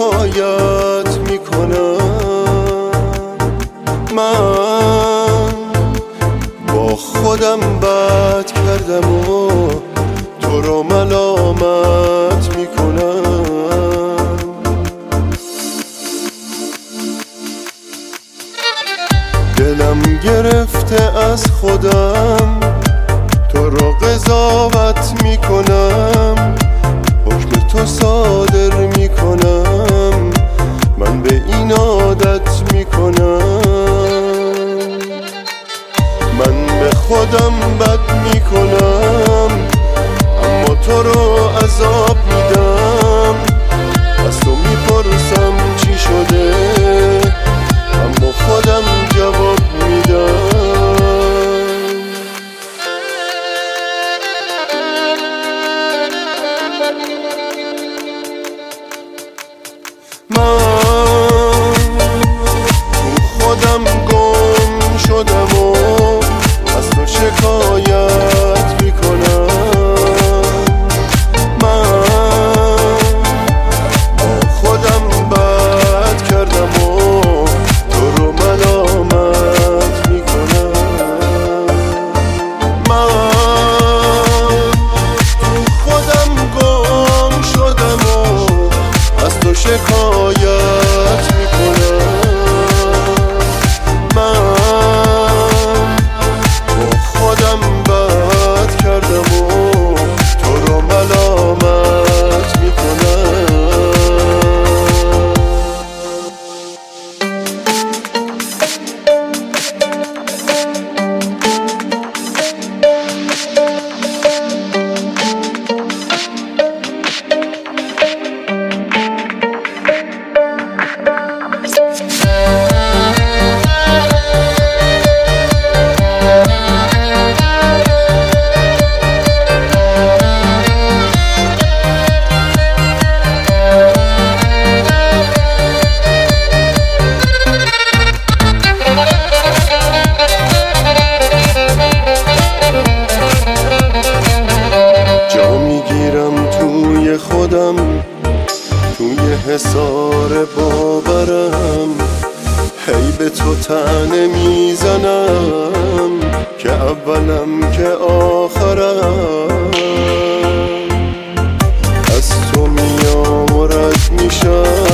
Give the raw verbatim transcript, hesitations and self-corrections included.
شکایت میکنم. من با خودم بد کردم و تو رو ملامت میکنم. دلم گرفته از خودم، تو رو قضاوت میکنم، حکم تو صادر میکنم، من به این عادت میکنم. من به خودم بد میکنم، اما تو رو عذاب میدم. از تو میپرسم چی شده، اما خودم جواب میدم. من تو خودم گم شدم و از تو شکایت میکنم. من با خودم بد کردم و تو رو ملامت میکنم. من تو خودم گم شدم و از تو شکایت میکنم. من با خودم بد کردم و تو رو ملامت میکنم. خودم توی حصار باورم، هی به تو طعنه میزنم که اولم که آخرم. از تو میام و رد میشم،